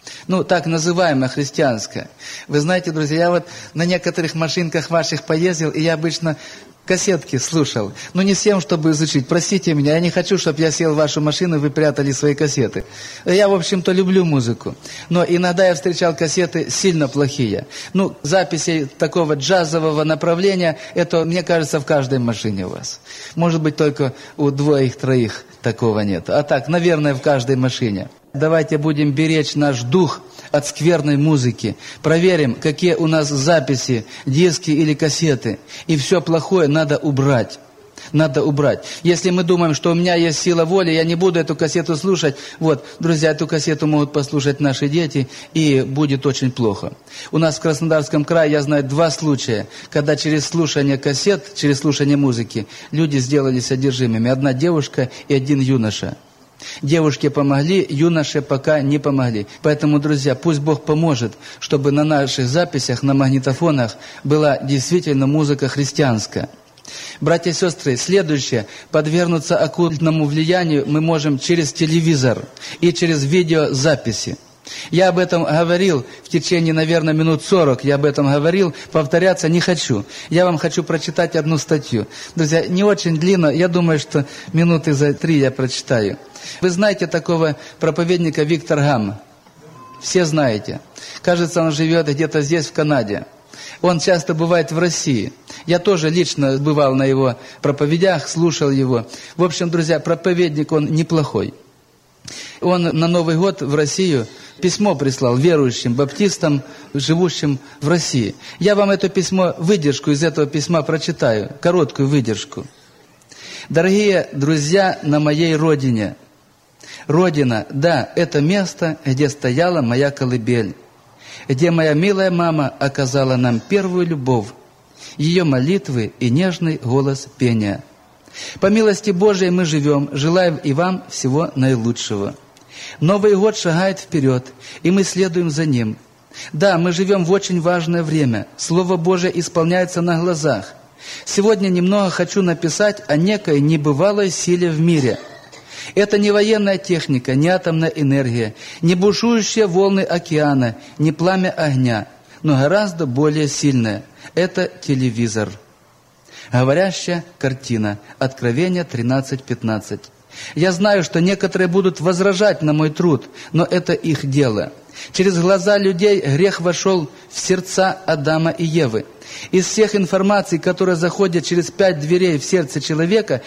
Так называемая христианская. Вы знаете, друзья, я вот на некоторых машинках ваших поездил, и я обычно кассетки слушал. Не с тем, чтобы изучить. Простите меня, я не хочу, чтобы я сел в вашу машину, и вы прятали свои кассеты. Я, в общем-то, люблю музыку. Но иногда я встречал кассеты сильно плохие. Записи такого джазового направления, это, мне кажется, в каждой машине у вас. Может быть, только у двоих-троих такого нет. А так, наверное, в каждой машине. Давайте будем беречь наш дух от скверной музыки. Проверим, какие у нас записи, диски или кассеты. И все плохое надо убрать. Надо убрать. Если мы думаем, что у меня есть сила воли, я не буду эту кассету слушать. Друзья, эту кассету могут послушать наши дети, и будет очень плохо. У нас в Краснодарском крае, я знаю, 2 случая, когда через слушание кассет, через слушание музыки, люди сделались одержимыми. 1 девушка и 1 юноша. Девушке помогли, юноше пока не помогли. Поэтому, друзья, пусть Бог поможет, чтобы на наших записях, на магнитофонах была действительно музыка христианская. Братья и сестры, следующее. Подвергнуться оккультному влиянию мы можем через телевизор и через видеозаписи. Я об этом говорил в течение, наверное, минут 40, я об этом говорил, повторяться не хочу. Я вам хочу прочитать одну статью. Друзья, не очень длинно, я думаю, что минуты за 3 я прочитаю. Вы знаете такого проповедника Виктор Гам? Все знаете. Кажется, он живет где-то здесь, в Канаде. Он часто бывает в России. Я тоже лично бывал на его проповедях, слушал его. В общем, друзья, проповедник он неплохой. Он на Новый год в Россию письмо прислал верующим баптистам, живущим в России. Я вам это письмо, выдержку из этого письма прочитаю, короткую выдержку. Дорогие друзья на моей родине, Родина, да, это место, где стояла моя колыбель, где моя милая мама оказала нам первую любовь, ее молитвы и нежный голос пения. По милости Божией мы живем, желаем и вам всего наилучшего. Новый год шагает вперед, и мы следуем за ним. Да, мы живем в очень важное время. Слово Божие исполняется на глазах. Сегодня немного хочу написать о некой небывалой силе в мире. Это не военная техника, не атомная энергия, не бушующие волны океана, не пламя огня, но гораздо более сильное. Это телевизор. Говорящая картина. Откровение 13:15. Я знаю, что некоторые будут возражать на мой труд, но это их дело. Через глаза людей грех вошел в сердца Адама и Евы. Из всех информаций, которые заходят через 5 дверей в сердце человека,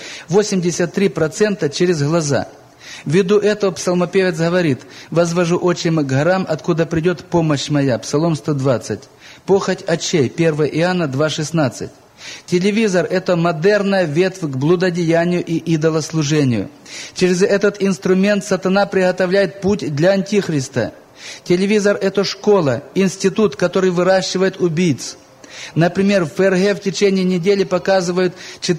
83% через глаза. Ввиду этого псалмопевец говорит: «Возвожу очи к горам, откуда придет помощь моя». Псалом 120. Похоть очей. 1 Иоанна 2:16. Телевизор – это модерная ветвь к блудодеянию и идолослужению. Через этот инструмент сатана приготовляет путь для антихриста. Телевизор – это школа, институт, который выращивает убийц. Например, в ФРГ в течение недели показывают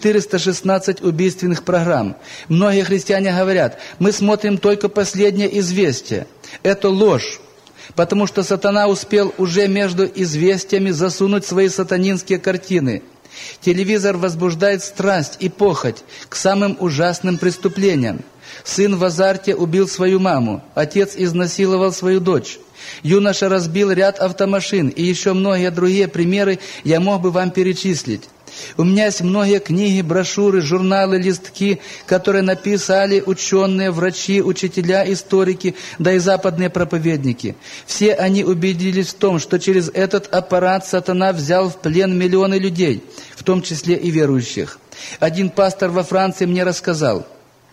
416 убийственных программ. Многие христиане говорят: мы смотрим только последнее известие. Это ложь, потому что сатана успел уже между известиями засунуть свои сатанинские картины. Телевизор возбуждает страсть и похоть к самым ужасным преступлениям. Сын в азарте убил свою маму, отец изнасиловал свою дочь, юноша разбил ряд автомашин, и еще многие другие примеры я мог бы вам перечислить. У меня есть многие книги, брошюры, журналы, листки, которые написали ученые, врачи, учителя, историки, да и западные проповедники. Все они убедились в том, что через этот аппарат сатана взял в плен миллионы людей, в том числе и верующих. Один пастор во Франции мне рассказал: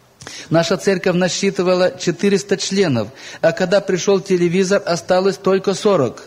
наша церковь насчитывала 400 членов, а когда пришел телевизор, осталось только 40.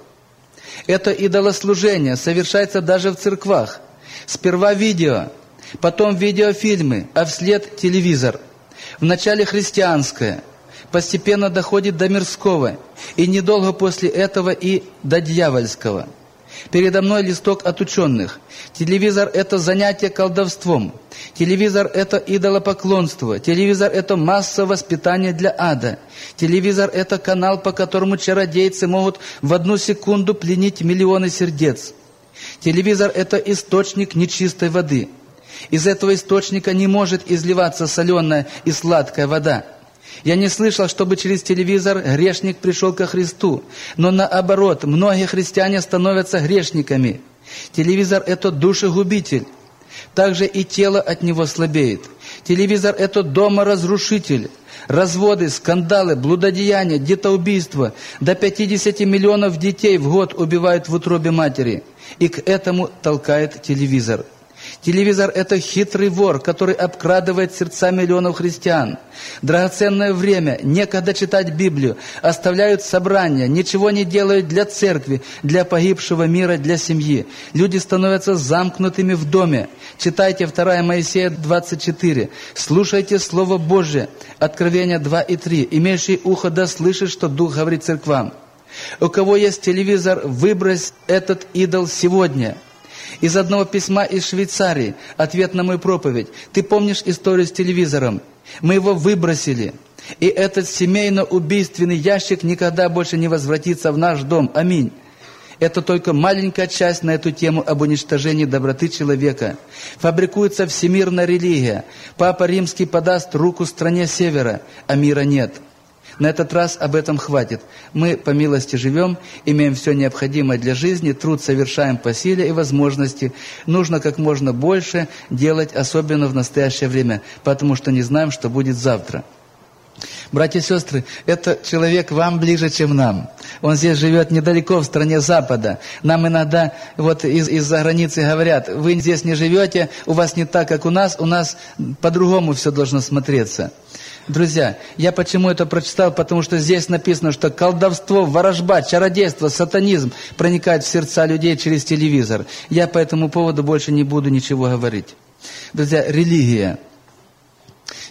Это идолослужение совершается даже в церквах. Сперва видео, потом видеофильмы, а вслед телевизор. Вначале христианское, постепенно доходит до мирского, и недолго после этого и до дьявольского. Передо мной листок от ученых. Телевизор – это занятие колдовством. Телевизор – это идолопоклонство. Телевизор – это массовое воспитание для ада. Телевизор – это канал, по которому чародейцы могут в 1 секунду пленить миллионы сердец. Телевизор – это источник нечистой воды. Из этого источника не может изливаться соленая и сладкая вода. Я не слышал, чтобы через телевизор грешник пришел ко Христу, но наоборот, многие христиане становятся грешниками. Телевизор – это душегубитель. Также и тело от него слабеет. Телевизор – это доморазрушитель. Разводы, скандалы, блудодеяния, детоубийства. До 50 миллионов детей в год убивают в утробе матери. И к этому толкает телевизор. Телевизор – это хитрый вор, который обкрадывает сердца миллионов христиан. Драгоценное время, некогда читать Библию, оставляют собрания, ничего не делают для церкви, для погибшего мира, для семьи. Люди становятся замкнутыми в доме. Читайте 2 Моисея 24. Слушайте Слово Божие, Откровение 2 и 3. Имеющий ухо да слышит, что Дух говорит церквам. У кого есть телевизор, выбрось этот идол сегодня. Из одного письма из Швейцарии, ответ на мою проповедь. Ты помнишь историю с телевизором? Мы его выбросили. И этот семейно-убийственный ящик никогда больше не возвратится в наш дом. Аминь. Это только маленькая часть на эту тему об уничтожении доброты человека. Фабрикуется всемирная религия. Папа Римский подаст руку стране Севера, а мира нет. На этот раз об этом хватит. Мы по милости живем, имеем все необходимое для жизни, труд совершаем по силе и возможности. Нужно как можно больше делать, особенно в настоящее время, потому что не знаем, что будет завтра. Братья и сестры, этот человек вам ближе, чем нам. Он здесь живет недалеко, в стране Запада. Нам иногда вот из-за границы говорят: вы здесь не живете, у вас не так, как у нас по-другому все должно смотреться. Друзья, я почему это прочитал? Потому что здесь написано, что колдовство, ворожба, чародейство, сатанизм проникает в сердца людей через телевизор. Я по этому поводу больше не буду ничего говорить. Друзья, религия.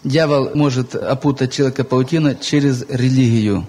Дьявол может опутать человека паутиной через религию.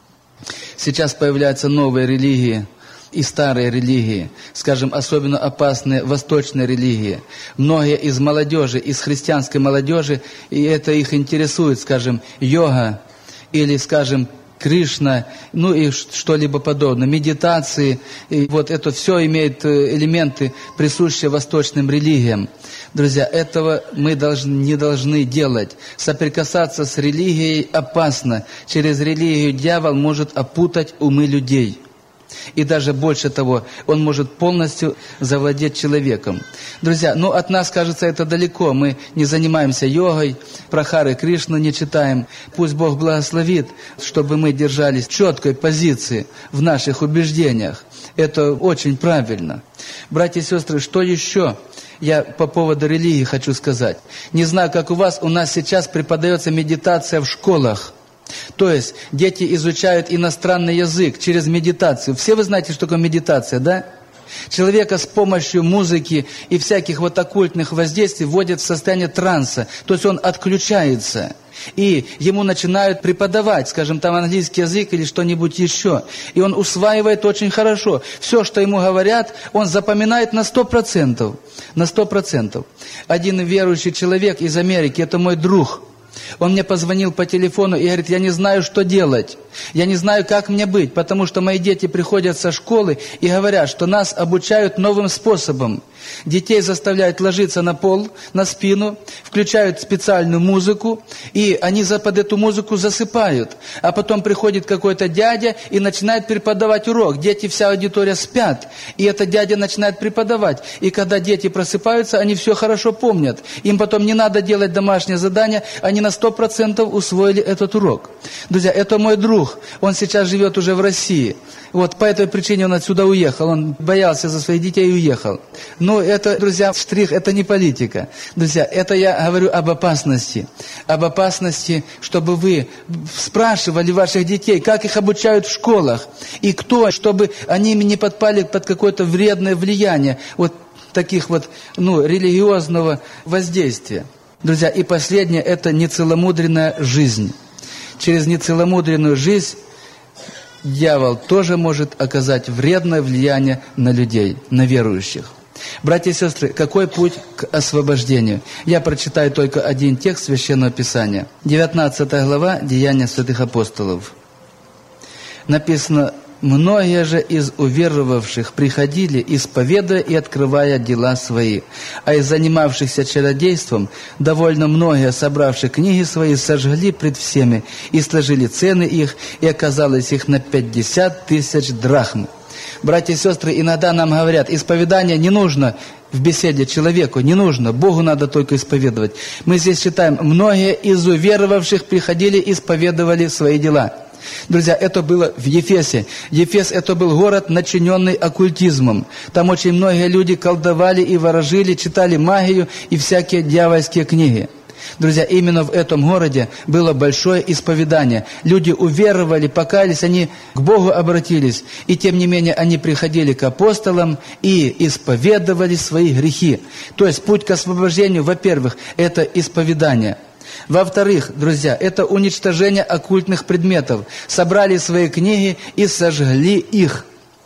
Сейчас появляются новые религии и старые религии, скажем, особенно опасные восточные религии. Многие из молодежи, из христианской молодежи, и это их интересует, скажем, йога или, скажем, Кришна, ну и что-либо подобное, медитации. И вот это все имеет элементы, присущие восточным религиям. Друзья, этого мы не должны делать. Соприкасаться с религией опасно. Через религию дьявол может опутать умы людей. И даже больше того, он может полностью завладеть человеком. Друзья, от нас, кажется, это далеко. Мы не занимаемся йогой, про Харе Кришну не читаем. Пусть Бог благословит, чтобы мы держались в четкой позиции в наших убеждениях. Это очень правильно. Братья и сестры, что еще я по поводу религии хочу сказать? Не знаю, как у нас сейчас преподается медитация в школах. То есть дети изучают иностранный язык через медитацию. Все вы знаете, что такое медитация, да? Человека с помощью музыки и всяких оккультных воздействий вводят в состояние транса. То есть он отключается. И ему начинают преподавать, скажем, там английский язык или что-нибудь еще. И он усваивает очень хорошо. Все, что ему говорят, он запоминает на 100%. На 100%. Один верующий человек из Америки, это мой друг. Он мне позвонил по телефону и говорит: я не знаю, что делать. Я не знаю, как мне быть, потому что мои дети приходят со школы и говорят, что нас обучают новым способом. Детей заставляют ложиться на пол, на спину, включают специальную музыку, и они под эту музыку засыпают. А потом приходит какой-то дядя и начинает преподавать урок. Дети, вся аудитория спят, и этот дядя начинает преподавать. И когда дети просыпаются, они все хорошо помнят. Им потом не надо делать домашнее задание, они на 100% усвоили этот урок. Друзья, это мой друг, он сейчас живет уже в России. Вот по этой причине он отсюда уехал, он боялся за своих детей и уехал. Но это, друзья, штрих, это не политика. Друзья, это я говорю об опасности. Об опасности, чтобы вы спрашивали ваших детей, как их обучают в школах. И кто, чтобы они не подпали под какое-то вредное влияние таких религиозного воздействия. Друзья, и последнее, это нецеломудренная жизнь. Через нецеломудренную жизнь дьявол тоже может оказать вредное влияние на людей, на верующих. Братья и сестры, какой путь к освобождению? Я прочитаю только один текст Священного Писания. 19 глава Деяния святых апостолов. Написано: «Многие же из уверовавших приходили, исповедуя и открывая дела свои. А из занимавшихся чародейством довольно многие, собравшие книги свои, сожгли пред всеми и сложили цены их, и оказалось их на 50 000 драхм». Братья и сестры, иногда нам говорят, исповедание не нужно в беседе человеку, не нужно, Богу надо только исповедовать. Мы здесь читаем: «Многие из уверовавших приходили, исповедовали свои дела». Друзья, это было в Ефесе. Ефес — это был город, начиненный оккультизмом. Там очень многие люди колдовали и ворожили, читали магию и всякие дьявольские книги. Друзья, именно в этом городе было большое исповедание. Люди уверовали, покаялись, они к Богу обратились. И тем не менее они приходили к апостолам и исповедовали свои грехи. То есть путь к освобождению, во-первых, это исповедание. Во-вторых, друзья, это уничтожение оккультных предметов. Собрали свои книги и сожгли их.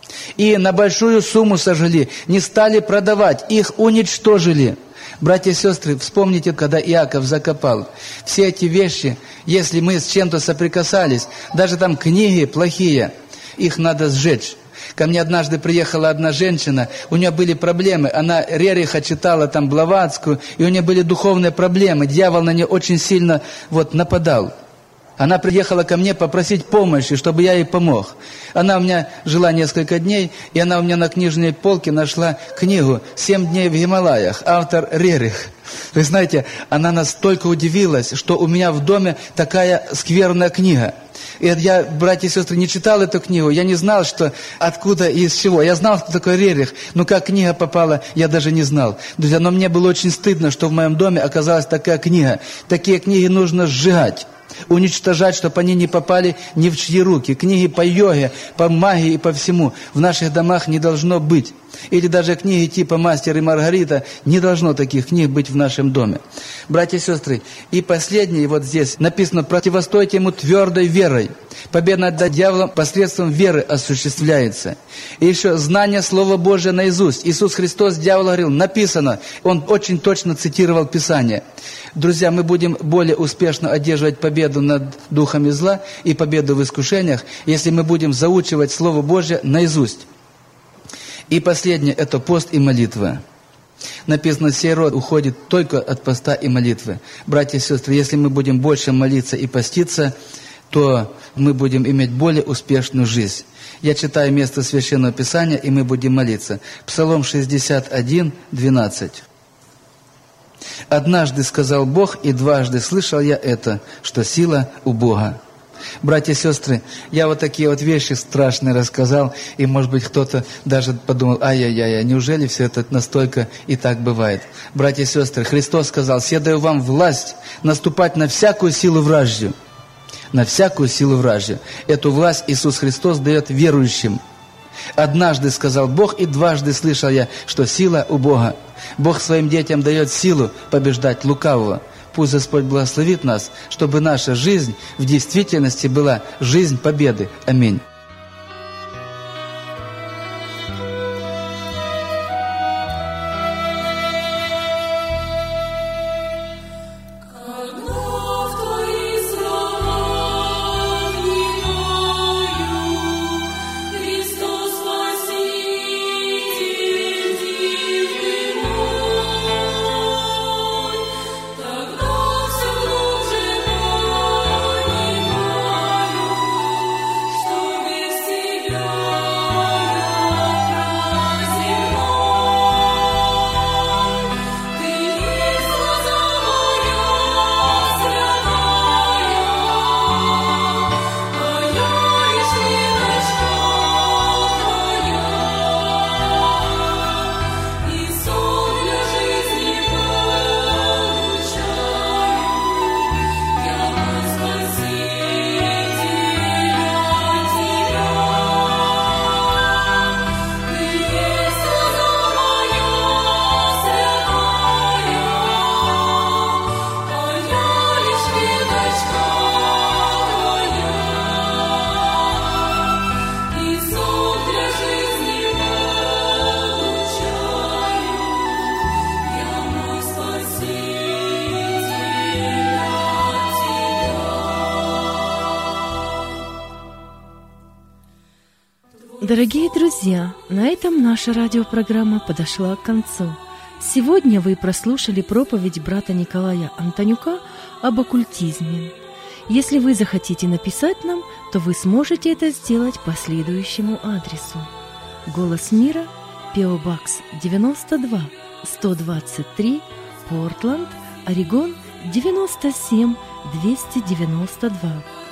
И на большую сумму сожгли, не стали продавать, их уничтожили. Братья и сестры, вспомните, когда Иаков закопал. Все эти вещи, если мы с чем-то соприкасались, даже там книги плохие, их надо сжечь. Ко мне однажды приехала одна женщина, у нее были проблемы, она Рериха читала там Блаватскую, и у нее были духовные проблемы, дьявол на нее очень сильно нападал. Она приехала ко мне попросить помощи, чтобы я ей помог. Она у меня жила несколько дней, и она у меня на книжной полке нашла книгу «7 дней в Гималаях», автор Рерих. Вы знаете, она настолько удивилась, что у меня в доме такая скверная книга. И я, братья и сестры, не читал эту книгу, я не знал, что откуда и из чего. Я знал, кто такой Рерих, но как книга попала, я даже не знал. Друзья, но мне было очень стыдно, что в моем доме оказалась такая книга. Такие книги нужно сжигать, уничтожать, чтобы они не попали ни в чьи руки. Книги по йоге, по магии и по всему в наших домах не должно быть. Или даже книги типа «Мастер и Маргарита». Не должно таких книг быть в нашем доме. Братья и сестры, и последнее, вот здесь написано: «Противостойте ему твердой верой». Победа над дьяволом посредством веры осуществляется. И еще знание Слова Божия наизусть. Иисус Христос дьяволу говорил: написано. Он очень точно цитировал Писание. Друзья, мы будем более успешно одерживать победу над духами зла и победу в искушениях, если мы будем заучивать Слово Божие наизусть. И последнее – это пост и молитва. Написано: «Сей род уходит только от поста и молитвы». Братья и сестры, если мы будем больше молиться и поститься, то мы будем иметь более успешную жизнь. Я читаю место Священного Писания, и мы будем молиться. Псалом 61, 12. «Однажды сказал Бог, и дважды слышал я это, что сила у Бога». Братья и сестры, я вот такие вот вещи страшные рассказал, и, может быть, кто-то даже подумал: ай-яй-яй, неужели все это настолько и так бывает? Братья и сестры, Христос сказал: «Се даю вам власть наступать на всякую силу вражью». На всякую силу вражью. Эту власть Иисус Христос дает верующим. «Однажды сказал Бог, и дважды слышал я, что сила у Бога». Бог своим детям дает силу побеждать лукавого. Пусть Господь благословит нас, чтобы наша жизнь в действительности была жизнь победы. Аминь. Дорогие друзья, на этом наша радиопрограмма подошла к концу. Сегодня вы прослушали проповедь брата Николая Антонюка об оккультизме. Если вы захотите написать нам, то вы сможете это сделать по следующему адресу: Голос мира, P.O. Box 92, 123, Портленд, Орегон 97 292.